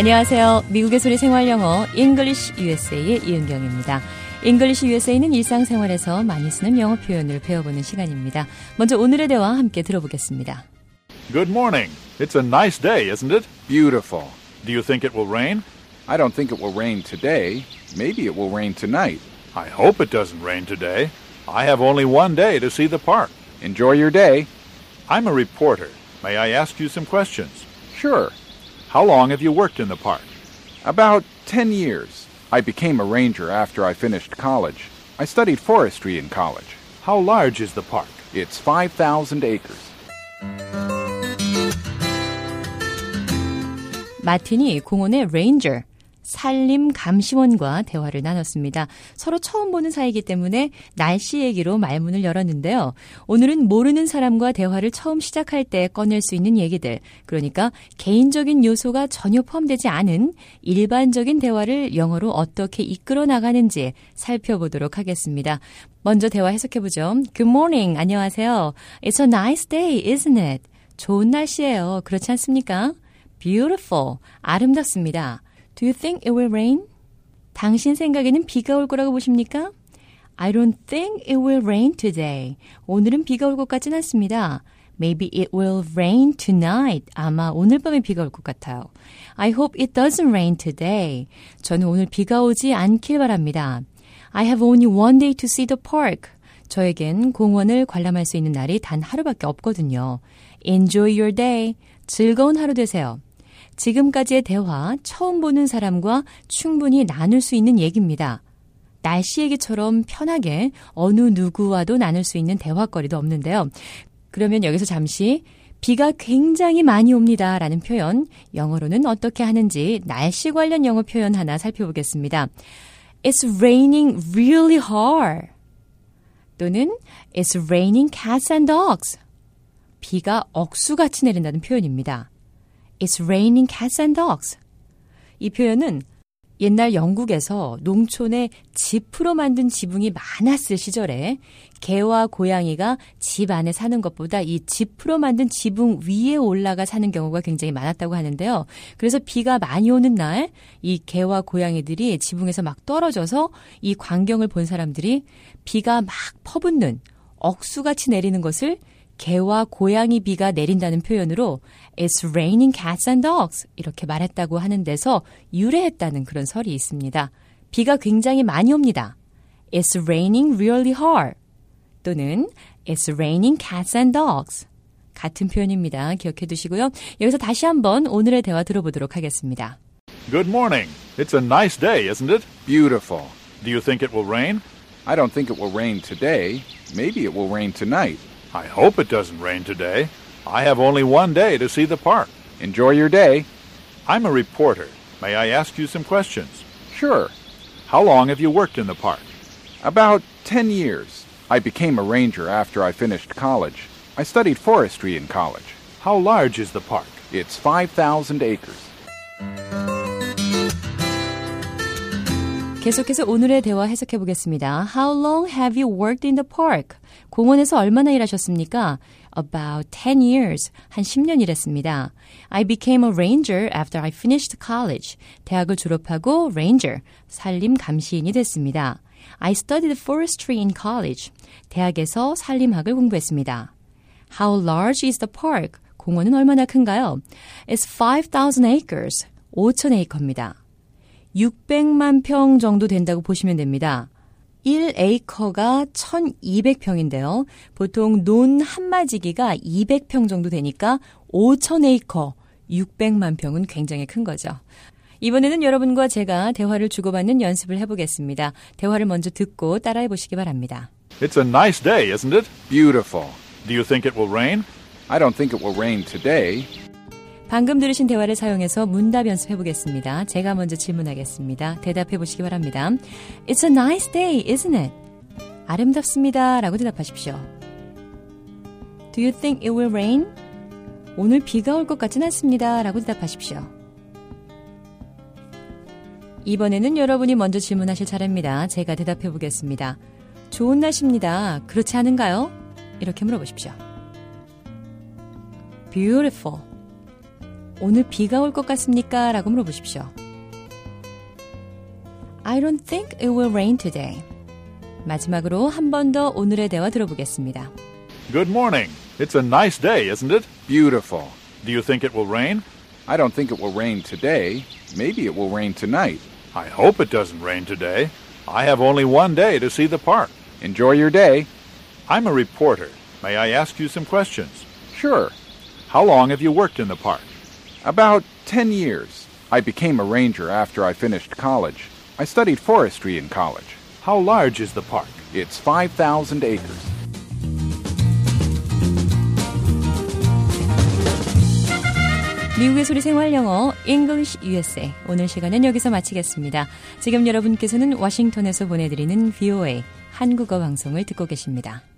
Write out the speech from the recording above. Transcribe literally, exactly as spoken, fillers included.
안녕하세요. 미국의 소리 생활영어 English 유에스에이의 이은경입니다. English 유에스에이는 일상생활에서 많이 쓰는 영어 표현을 배워보는 시간입니다. 먼저 오늘의 대화 함께 들어보겠습니다. Good morning. It's a nice day, isn't it? Beautiful. Do you think it will rain? I don't think it will rain today. Maybe it will rain tonight. I hope it doesn't rain today. I have only one day to see the park. Enjoy your day. I'm a reporter. May I ask you some questions? Sure. How long have you worked in the park? About ten years. I became a ranger after I finished college. I studied forestry in college. How large is the park? It's five thousand acres. 마틴이 공원의 레인저, 산림 감시원과 대화를 나눴습니다. 서로 처음 보는 사이이기 때문에 날씨 얘기로 말문을 열었는데요. 오늘은 모르는 사람과 대화를 처음 시작할 때 꺼낼 수 있는 얘기들, 그러니까 개인적인 요소가 전혀 포함되지 않은 일반적인 대화를 영어로 어떻게 이끌어 나가는지 살펴보도록 하겠습니다. 먼저 대화 해석해보죠. Good morning, 안녕하세요. It's a nice day, isn't it? 좋은 날씨예요. 그렇지 않습니까? Beautiful, 아름답습니다. Do you think it will rain? 당신 생각에는 비가 올 거라고 보십니까? I don't think it will rain today. 오늘은 비가 올 것 같진 않습니다. Maybe it will rain tonight. 아마 오늘 밤에 비가 올 것 같아요. I hope it doesn't rain today. 저는 오늘 비가 오지 않길 바랍니다. I have only one day to see the park. 저에겐 공원을 관람할 수 있는 날이 단 하루밖에 없거든요. Enjoy your day. 즐거운 하루 되세요. 지금까지의 대화, 처음 보는 사람과 충분히 나눌 수 있는 얘기입니다. 날씨 얘기처럼 편하게 어느 누구와도 나눌 수 있는 대화거리도 없는데요. 그러면 여기서 잠시 비가 굉장히 많이 옵니다 라는 표현, 영어로는 어떻게 하는지 날씨 관련 영어 표현 하나 살펴보겠습니다. It's raining really hard. 또는 It's raining cats and dogs. 비가 억수같이 내린다는 표현입니다. It's raining cats and dogs. 이 표현은 옛날 영국에서 농촌에 짚으로 만든 지붕이 많았을 시절에 개와 고양이가 집 안에 사는 것보다 이 짚으로 만든 지붕 위에 올라가 사는 경우가 굉장히 많았다고 하는데요. 그래서 비가 많이 오는 날 이 개와 고양이들이 지붕에서 막 떨어져서 이 광경을 본 사람들이 비가 막 퍼붓는 억수같이 내리는 것을 개와 고양이 비가 내린다는 표현으로 It's raining cats and dogs 이렇게 말했다고 하는 데서 유래했다는 그런 설이 있습니다. 비가 굉장히 많이 옵니다. It's raining really hard 또는 It's raining cats and dogs 같은 표현입니다. 기억해 두시고요. 여기서 다시 한번 오늘의 대화 들어보도록 하겠습니다. Good morning. It's a nice day, isn't it? Beautiful. Do you think it will rain? I don't think it will rain today. Maybe it will rain tonight. I hope it doesn't rain today. I have only one day to see the park. Enjoy your day. I'm a reporter. May I ask you some questions? Sure. How long have you worked in the park? About ten years. I became a ranger after I finished college. I studied forestry in college. How large is the park? It's five thousand acres. 계속해서 오늘의 대화 해석해 보겠습니다. How long have you worked in the park? 공원에서 얼마나 일하셨습니까? About ten years. 한 십 년 일했습니다. I became a ranger after I finished college. 대학을 졸업하고 ranger, 산림 감시인이 됐습니다. I studied forestry in college. 대학에서 산림학을 공부했습니다. How large is the park? 공원은 얼마나 큰가요? It's five thousand acres. 오천 에이커입니다. 육백만 평 정도 된다고 보시면 됩니다. 일 에이커가 천이백 평인데요. 보통 논 한마지기가 이백 평 정도 되니까 오천 에이커, 육백만 평은 굉장히 큰 거죠. 이번에는 여러분과 제가 대화를 주고받는 연습을 해보겠습니다. 대화를 먼저 듣고 따라해 보시기 바랍니다. It's a nice day, isn't it? Beautiful. Do you think it will rain? I don't think it will rain today. 방금 들으신 대화를 사용해서 문답 연습해 보겠습니다. 제가 먼저 질문하겠습니다. 대답해 보시기 바랍니다. It's a nice day, isn't it? 아름답습니다. 라고 대답하십시오. Do you think it will rain? 오늘 비가 올 것 같진 않습니다. 라고 대답하십시오. 이번에는 여러분이 먼저 질문하실 차례입니다. 제가 대답해 보겠습니다. 좋은 날씨입니다. 그렇지 않은가요? 이렇게 물어보십시오. Beautiful. 오늘 비가 올 것 같습니까? 라고 물어보십시오. I don't think it will rain today. 마지막으로 한 번 더 오늘의 대화 들어보겠습니다. Good morning. It's a nice day, isn't it? Beautiful. Do you think it will rain? I don't think it will rain today. Maybe it will rain tonight. I hope it doesn't rain today. I have only one day to see the park. Enjoy your day. I'm a reporter. May I ask you some questions? Sure. How long have you worked in the park? About ten years. I became a ranger after I finished college. I studied forestry in college. How large is the park? It's five thousand acres. 미국의 소리 생활 영어 English 유에스에이 오늘 시간은 여기서 마치겠습니다. 지금 여러분께서는 워싱턴에서 보내드리는 브이오에이 한국어 방송을 듣고 계십니다.